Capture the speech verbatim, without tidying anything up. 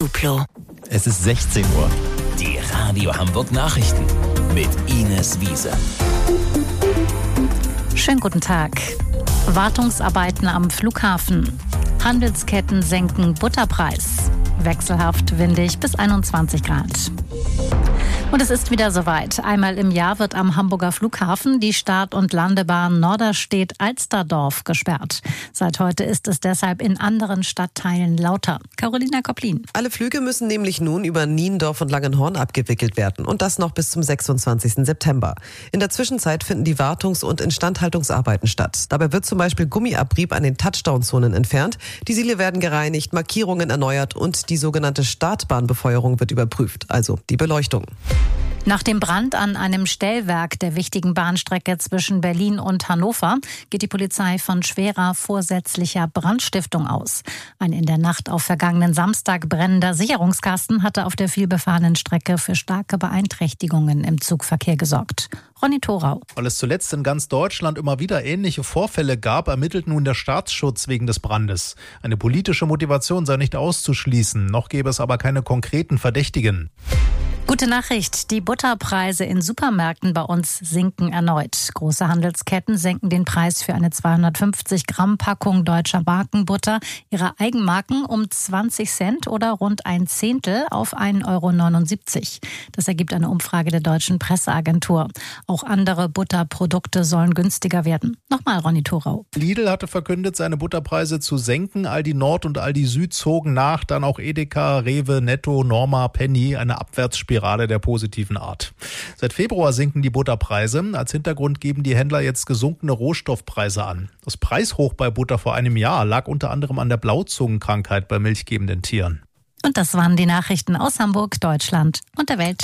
Duplo. Es ist sechzehn Uhr. Die Radio Hamburg Nachrichten mit Ines Wiese. Schönen guten Tag. Wartungsarbeiten am Flughafen. Handelsketten senken Butterpreis. Wechselhaft windig bis einundzwanzig Grad. Und es ist wieder soweit. Einmal im Jahr wird am Hamburger Flughafen die Start- und Landebahn Norderstedt-Alsterdorf gesperrt. Seit heute ist es deshalb in anderen Stadtteilen lauter. Carolina Kopplin. Alle Flüge müssen nämlich nun über Niendorf und Langenhorn abgewickelt werden. Und das noch bis zum sechsundzwanzigsten September. In der Zwischenzeit finden die Wartungs- und Instandhaltungsarbeiten statt. Dabei wird zum Beispiel Gummiabrieb an den Touchdown-Zonen entfernt. Die Siele werden gereinigt, Markierungen erneuert und die sogenannte Startbahnbefeuerung wird überprüft, also die Beleuchtung. Nach dem Brand an einem Stellwerk der wichtigen Bahnstrecke zwischen Berlin und Hannover geht die Polizei von schwerer vorsätzlicher Brandstiftung aus. Ein in der Nacht auf vergangenen Samstag brennender Sicherungskasten hatte auf der vielbefahrenen Strecke für starke Beeinträchtigungen im Zugverkehr gesorgt. Ronny Thorau. Weil es zuletzt in ganz Deutschland immer wieder ähnliche Vorfälle gab, ermittelt nun der Staatsschutz wegen des Brandes. Eine politische Motivation sei nicht auszuschließen, noch gäbe es aber keine konkreten Verdächtigen. Gute Nachricht, die Butterpreise in Supermärkten bei uns sinken erneut. Große Handelsketten senken den Preis für eine zweihundertfünfzig Gramm Packung deutscher Markenbutter ihrer Eigenmarken um zwanzig Cent oder rund ein Zehntel auf ein Euro neunundsiebzig. Das ergibt eine Umfrage der Deutschen Presseagentur. Auch andere Butterprodukte sollen günstiger werden. Nochmal Ronny Thorau. Lidl hatte verkündet, seine Butterpreise zu senken. Aldi Nord und Aldi Süd zogen nach, dann auch Edeka, Rewe, Netto, Norma, Penny, eine Abwärtsspirale der positiven Art. Seit Februar sinken die Butterpreise. Als Hintergrund geben die Händler jetzt gesunkene Rohstoffpreise an. Das Preishoch bei Butter vor einem Jahr lag unter anderem an der Blauzungenkrankheit bei milchgebenden Tieren. Und das waren die Nachrichten aus Hamburg, Deutschland und der Welt.